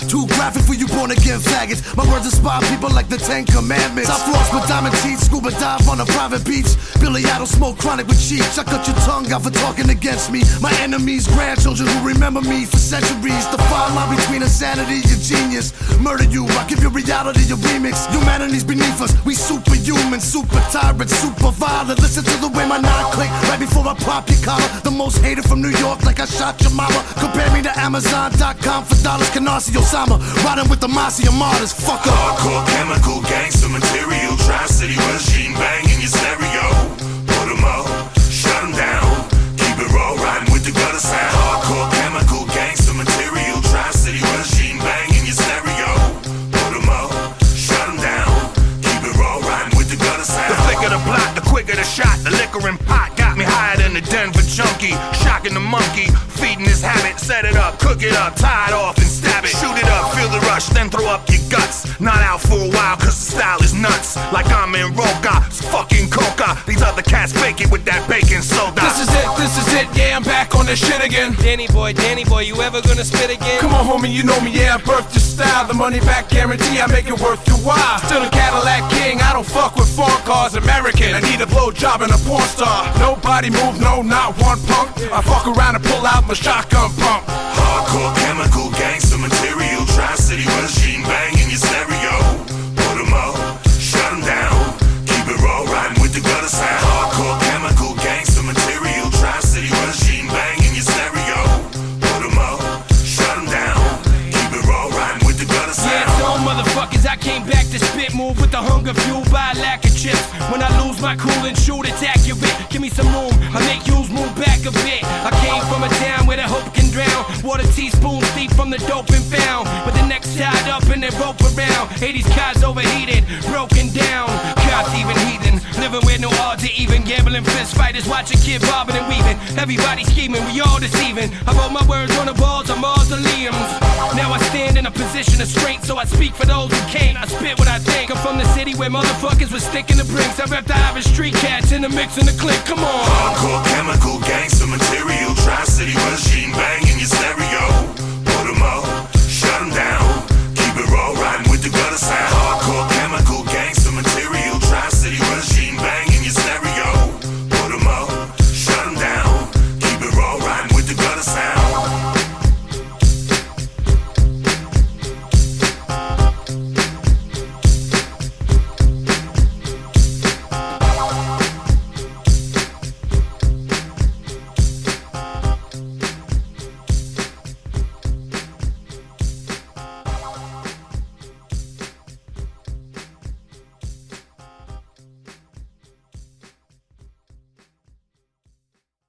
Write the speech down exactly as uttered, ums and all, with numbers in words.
Too graphic for you born again faggots. My words inspire people like the Ten Commandments. I floss with diamond teeth, scuba dive on a private beach. Billy Idol smoke chronic with cheeks. I cut your tongue out for talking against me. My enemies, grandchildren who remember me for centuries. The fine line between insanity and genius. Murder you, I give you reality, your remix. Humanity's beneath us, we superhuman, super tyrant, super violent. Listen to the way my nine click right before I pop your collar. The most hated from New York, like I shot your mama. Compare me to Amazon dot com for dollars. Canarsie Osama, riding with the Mafia martyrs. Fuck up. Hardcore, chemical, gangster material. Tri-City regime, bang in your stereo. Put 'em up, shut 'em down. Keep it raw, riding with the gutter sound. Hardcore, chemical, gangster material. Tri-City regime, bang in your stereo. Put 'em up, shut 'em down. Keep it raw, riding with the gutter sound. The thicker the plot, the quicker the shot. The liquor and pot got me higher than the Denver junkie. Shocking the monkey, feeding his habit. Set it up, cook it up, tie it off and stab it. Shoot it up, feel the rush, then throw up your guts. Not out for a while cause the style is nuts. Like I'm in Roca, it's fucking coca. These other cats fake it with that baking soda. This is it, this is it, yeah, I'm back on this shit again. Danny boy, Danny boy, you ever gonna spit again? Come on homie, you know me, yeah, I birthed your style. The money back guarantee, I make it worth your while. Still a Cadillac king, I don't fuck with foreign cars. American, I need a blow job and a porn star. Nobody move, no, not one punk. I fuck around and pull out my shotgun pump. Hardcore, chemical, gangster material. Tri-City regime, bang in your stereo. Put 'em up, shut 'em down. Keep it raw, riding with the gutter sound. Hardcore, chemical, gangster material. Tri-City regime, bang in your stereo. Put 'em up, shut 'em down. Keep it raw, riding with the gutter sound. Yeah, it's on motherfuckers, I came back to spit. Move with the hunger fueled by a lack of chips. When I lose my cool and shoot, it's accurate. Give me some room, I make yous move back a bit. I came from a town where the hope can drown. Water teaspoons deep from the dope and found. With the necks tied up and they rope around. eighties cars overheated, broken down. Cops even heathen, living with no odds or even. Gambling fist fighters, watching kid bobbing and weaving. Everybody scheming, we all deceiving. I wrote my words on the walls of mausoleums. Now I stand in a position of strength, so I speak for those who can't. I spit what I think. I'm from the city where motherfuckers were sticking the bricks. I rep the Irish street cats in the mix and the click. Come on. Hardcore, chemical, gangster material. Tri-City regime, bang in your stereo.